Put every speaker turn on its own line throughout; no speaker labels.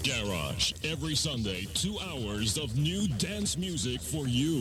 Garage. Every Sunday, 2 hours of new dance music for you.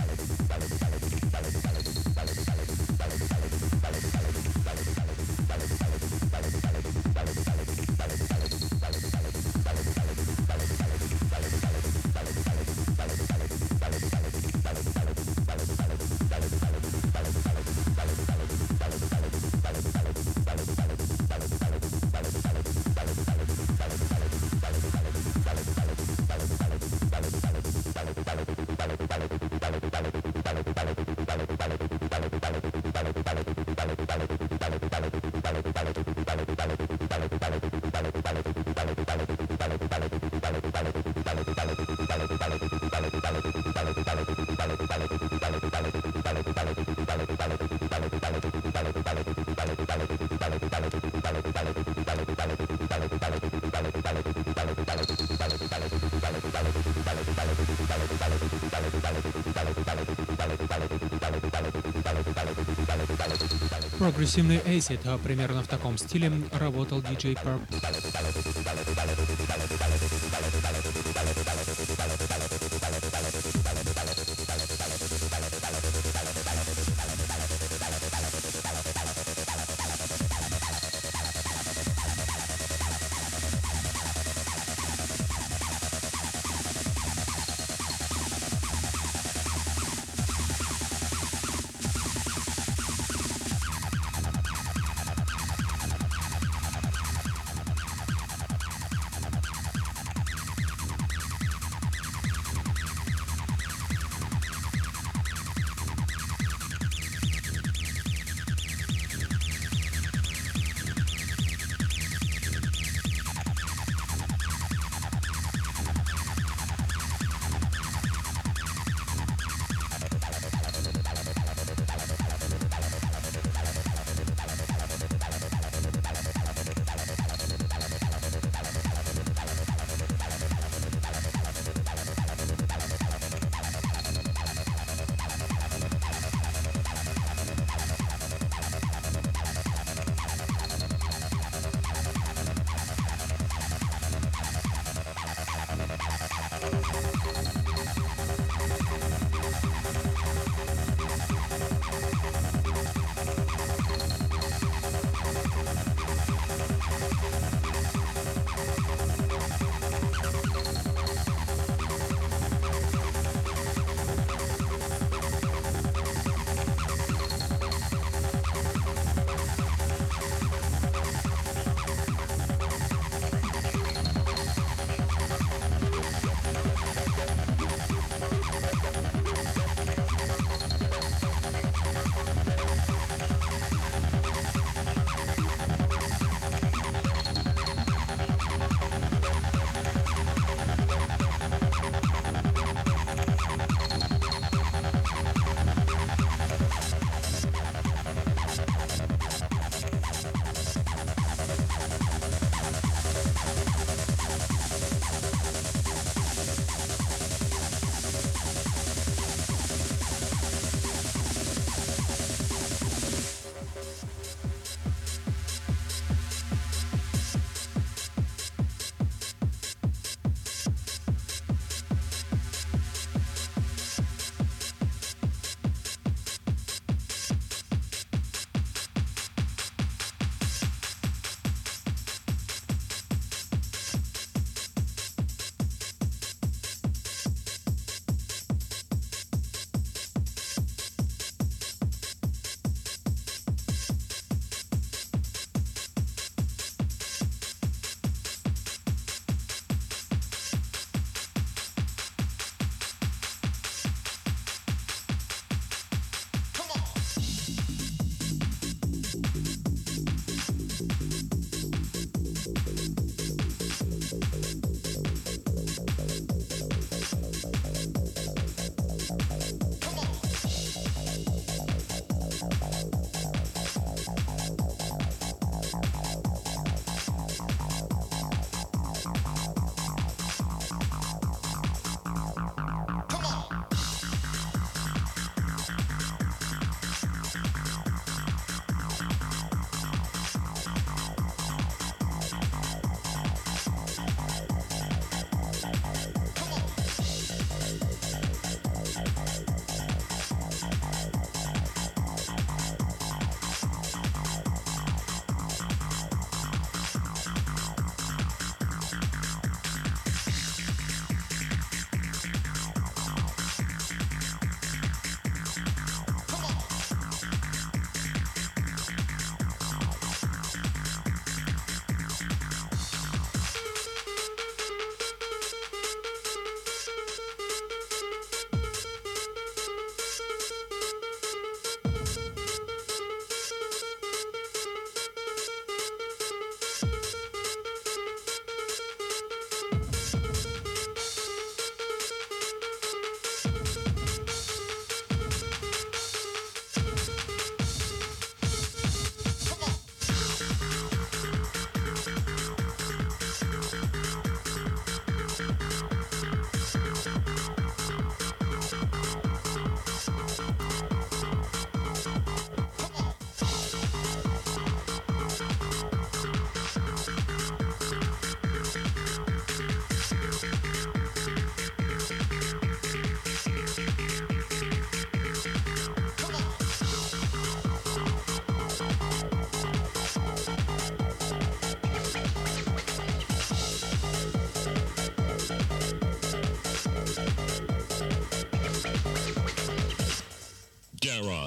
Прогрессивный эйсид примерно в таком стиле работал DJ Perp.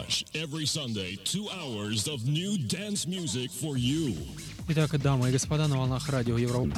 Garage. Every Sunday, 2 hours of new dance music for you.
Итак, дамы и господа, на волнах радио Европа.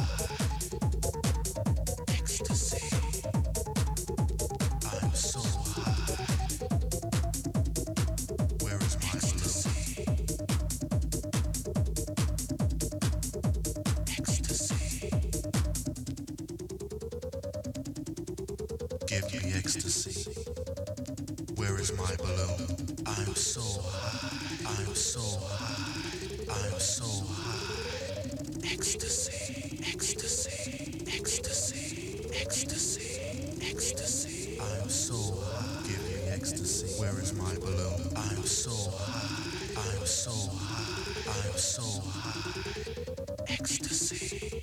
Give me ecstasy. Where is my balloon? I'm so high. I'm so high. I'm so high. Ecstasy. Ecstasy. Ecstasy. Ecstasy. Ecstasy. I'm so high. Give me ecstasy. Where is my balloon? I'm so high. I'm so high. I'm so high. Ecstasy.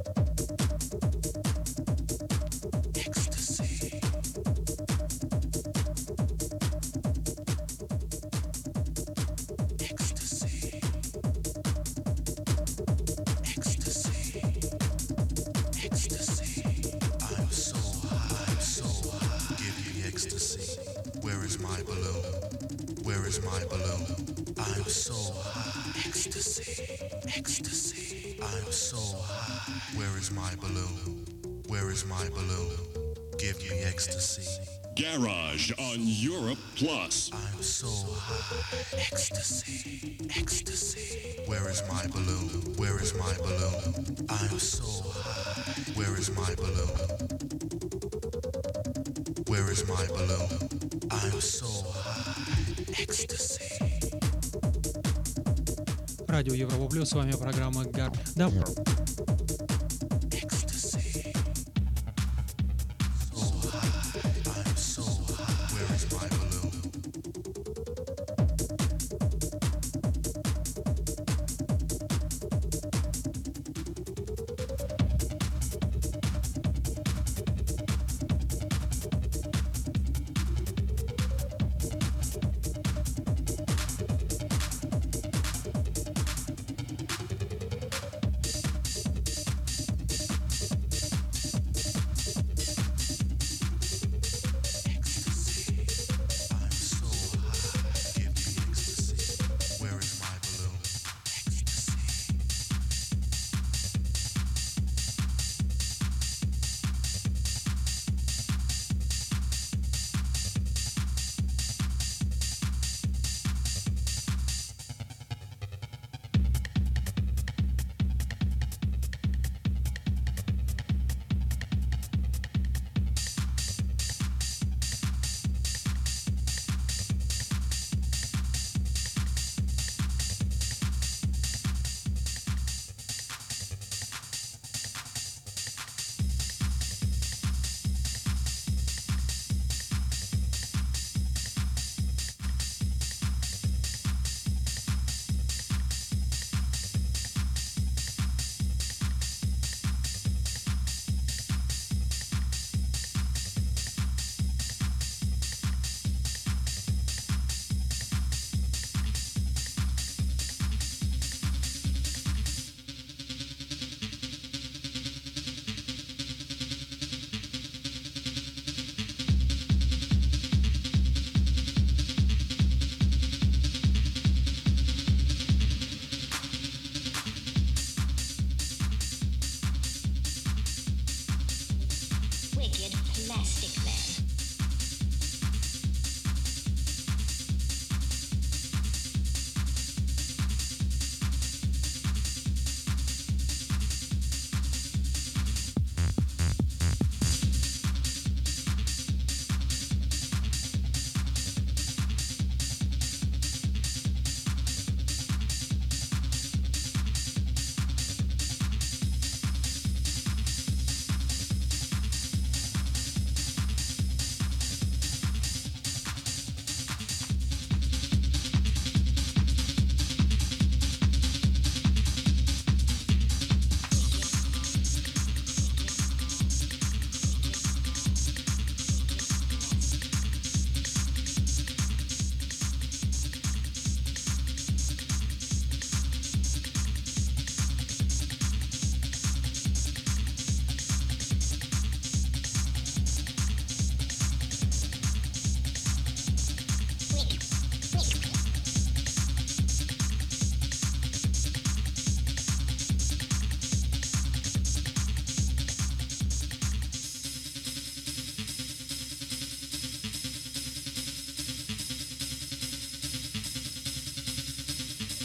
Where is my balloon? Where is my balloon? I'm so high. Ecstasy. Ecstasy. I'm so high. Where is my balloon? Where is my balloon? Give me ecstasy.
Garage on Europe Plus.
I'm so high. Ecstasy. Ecstasy. Where is my balloon? Where is my balloon? I'm so high. Where is my balloon? Where is my balloon? I'm so high. Ecstasy.
Радио Европа Плюс, с вами программа Гар. Да.
Ecstasy. So high. I'm so high. Where is my balloon?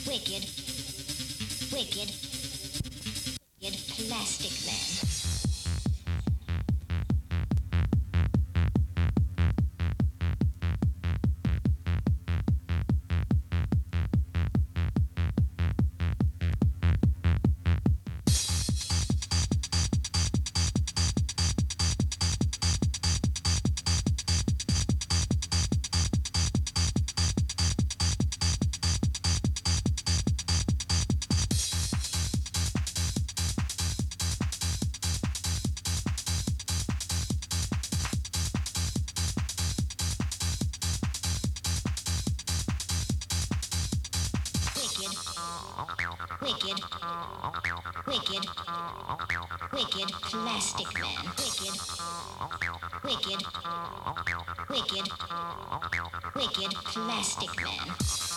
wicked, wicked, wicked plastic man. Wicked, wicked, wicked plastic man. Wicked, wicked, wicked, wicked plastic man.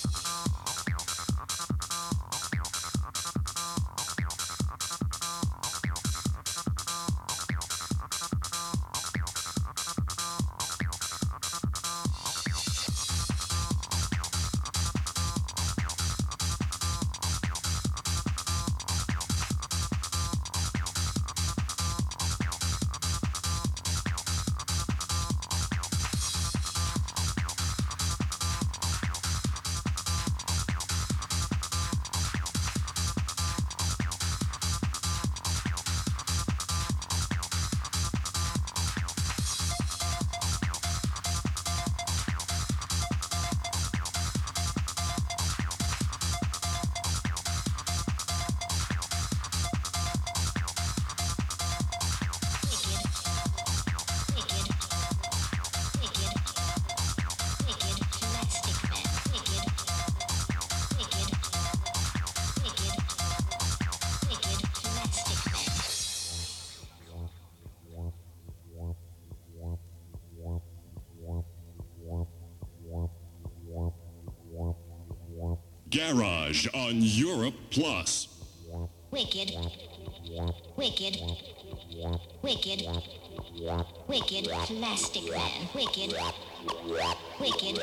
Garage on Europe Plus.
Wicked, wicked, wicked, wicked plastic man. Wicked, wicked.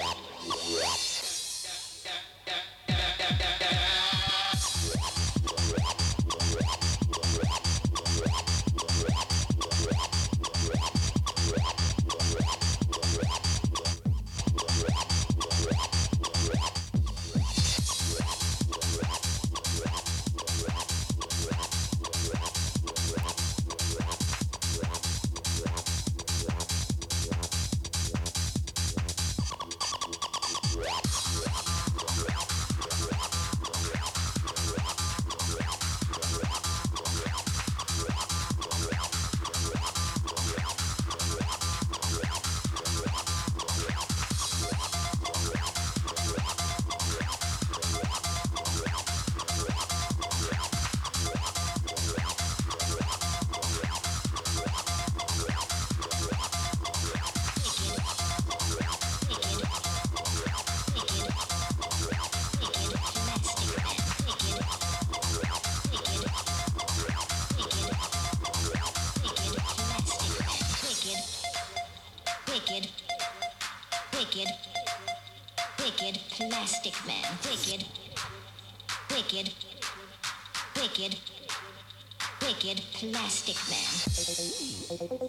Wicked, wicked plastic man. Wicked, wicked, wicked, wicked plastic man.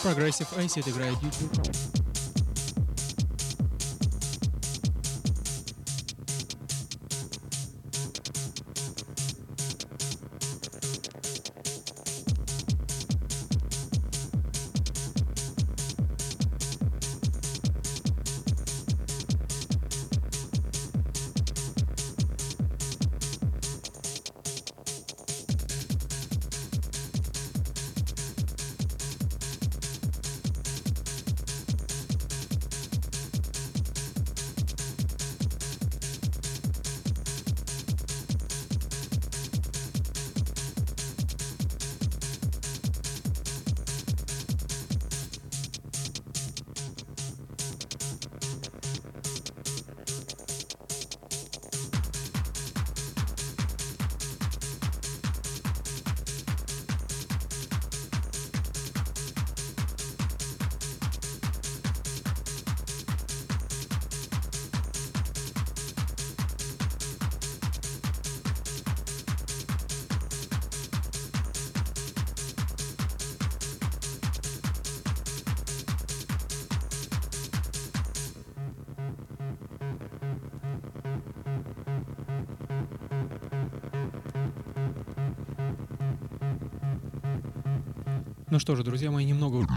Progressive Acid играет YouTube. Ну что же, друзья мои, немного...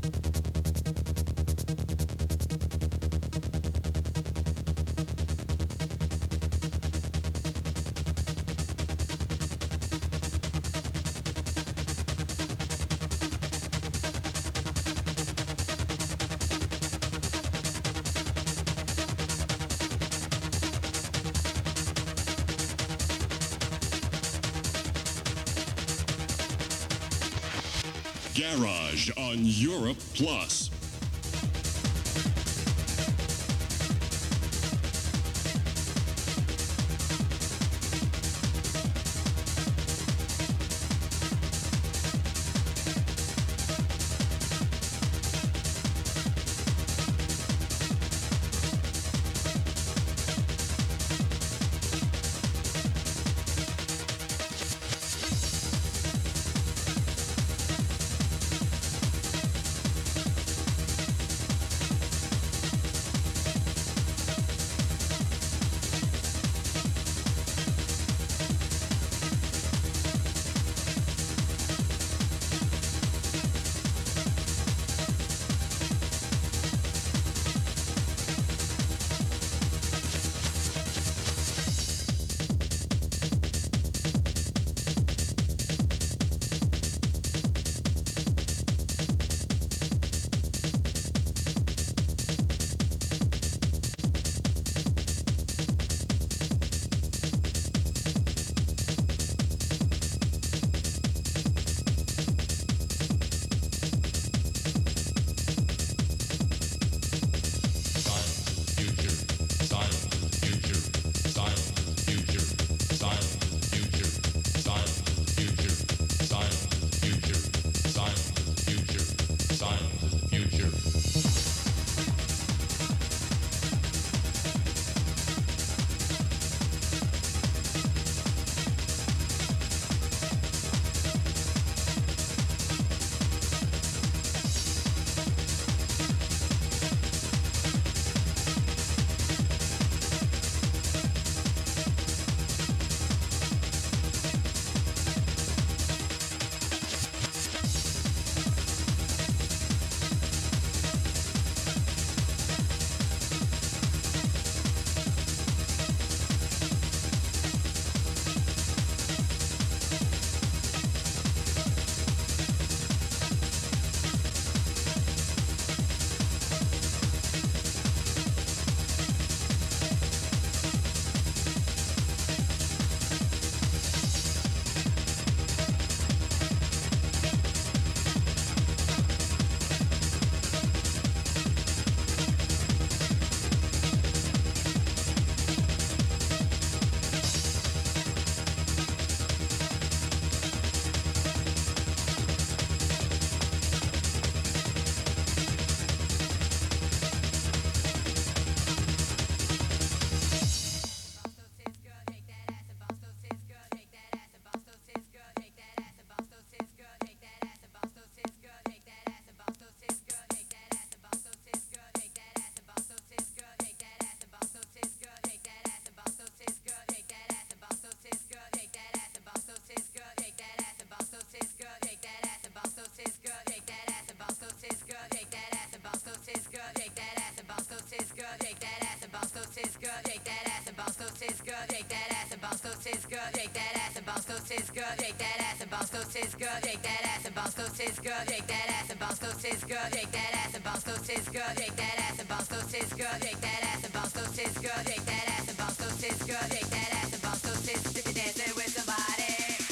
Garage on Europe Plus.
good, shake that ass and bounce those tits good, shake that ass and bounce those tits good, shake that ass and bounce those tits good, shake that ass and bounce those tits good, shake that ass and bounce those tits good, shake that ass and bounce those tits good, shake that ass and bounce those tits good, shake that ass and bounce those tits good, shake that ass and bounce those tits good, shake that ass and bounce those tits good, shake that ass and bounce those tits. If you're dancing with somebody.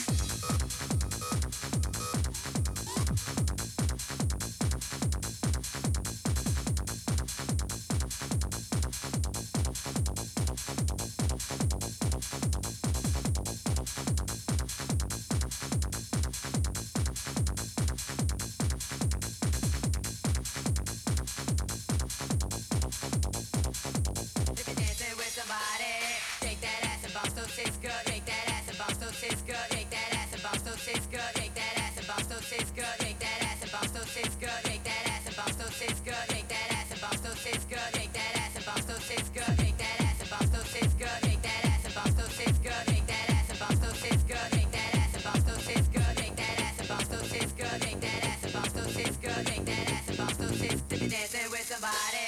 Dancing with somebody.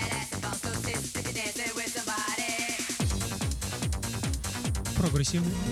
Прогрессивный